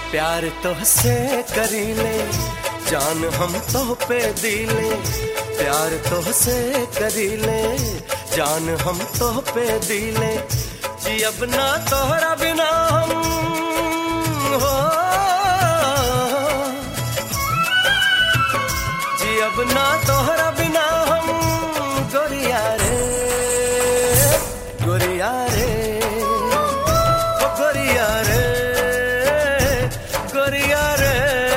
प्यार तोहसे करीले जान हम तो पे दिले, प्यार तोहसे करीले जान हम तो पे दिले, जी अब ना तोहरा बिना हम हो, जी अब ना तोहरा बिना हम गोरिया रे गोरिया रे ओ गोरिया रे गोरिया रे।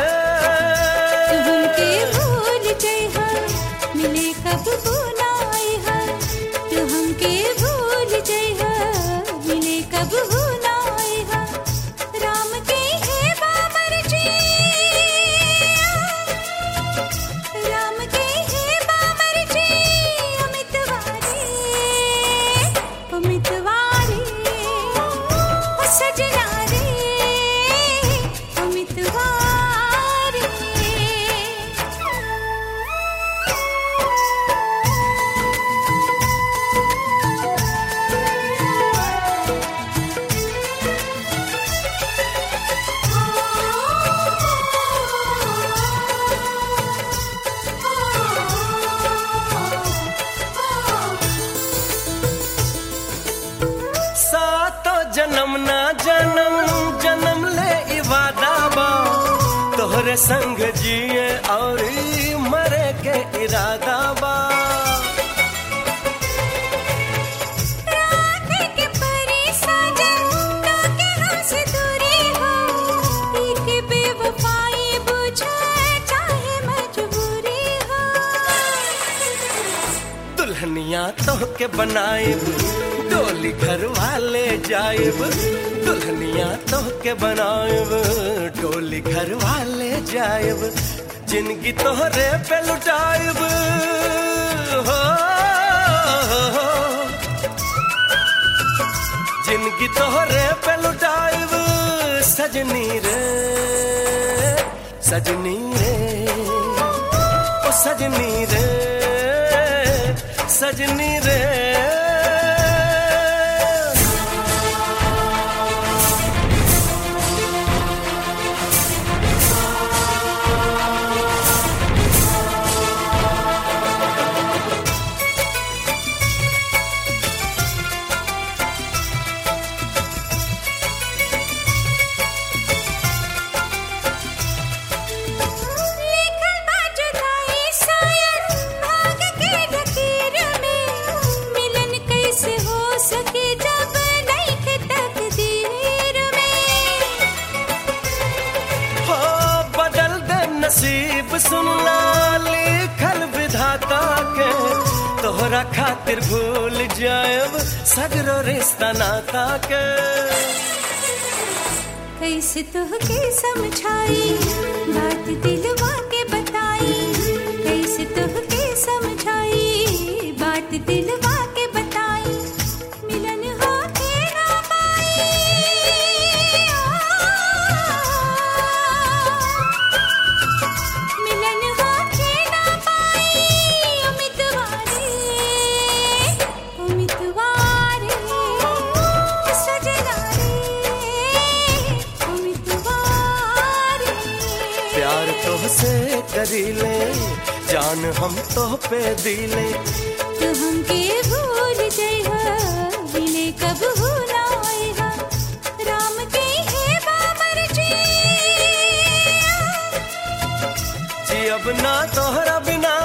तुमके भूल जइहा मिले कब भुलाए हा, तुमके भूल जइहा मिले कब भुलाए हा, राम के है बाबर जी, राम के है बाबर जी, अमितवारे अमितवारे ओ सजना रे अमितवारे। सातो जन्म ना जन्म जन्म ले इवादा बा, तोहरे संग जिए और मरे के इरादा बा। राधे के परी साजन तो के हमसे दूरी हो, एक बेवफाई बुझे चाहे मजबूरी हो। दुल्हनिया तो के बनाएब डोली घर वाले जाएब, दुल्हनिया तो के बनाएब डोली घर वाले जाएब, जिंदगी तोहरे पे लुटाएब हो, जिंदगी तोहरे पे लुटाएब सजनी रे सजनी रे ओ सजनी रे सजनी रे। लिखल बा जुदाई शायर भाग के ढकीर में, मिलन कैसे हो सके जब नइखे तकदीर में। हो बदल दे नसीब सुनला लिखल विधाता के, तोहरा खातिर भूल जाएब सगरो रिश्ता नाता के। कैसे तोहके समझाई बात दिलवा के बताई, कैसे तोहके समझाई बात दिलवा के बताई, मिलन हो के ना पाई, मिलन हो के ना पाई, उम्मीदवारे उम्मीदवारे सजना रे उम्मीदवारे। प्यार तोहसे करीले जान हम तो पे दिले, तू हमके भूल जइहा मिले कब भुलाए हा, राम के है बाबर जी, जी अब ना तोहरा बिना